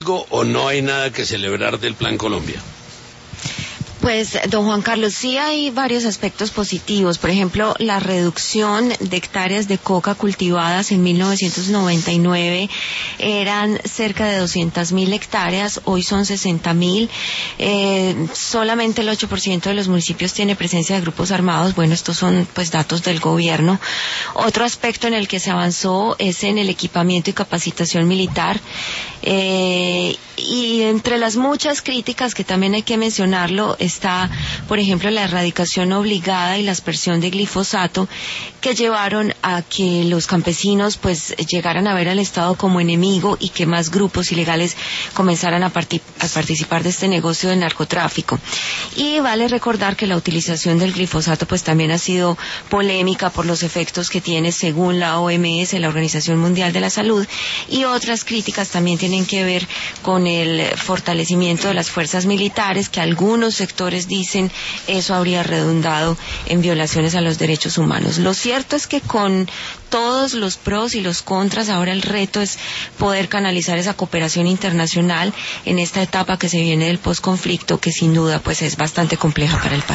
algo o no hay nada que celebrar del Plan Colombia? Pues, don Juan Carlos, sí hay varios aspectos positivos. Por ejemplo, la reducción de hectáreas de coca cultivadas en 1999 eran cerca de 200.000 hectáreas, hoy son 60.000. Solamente el 8% de los municipios tiene presencia de grupos armados. Bueno, estos son pues datos del gobierno. Otro aspecto en el que se avanzó es en el equipamiento y capacitación militar. Y entre las muchas críticas que también hay que mencionarlo está, por ejemplo, la erradicación obligada y la aspersión de glifosato, que llevaron a que los campesinos pues llegaran a ver al Estado como enemigo y que más grupos ilegales comenzaran a participar de este negocio del narcotráfico. Y vale recordar que la utilización del glifosato pues también ha sido polémica por los efectos que tiene según la OMS, la Organización Mundial de la Salud, y otras críticas también tienen que ver con el fortalecimiento de las fuerzas militares, que algunos sectores dicen eso habría redundado en violaciones a los derechos humanos. Lo cierto es que con todos los pros y los contras, ahora el reto es poder canalizar esa cooperación internacional en esta etapa que se viene del posconflicto, que sin duda pues es bastante compleja para el país.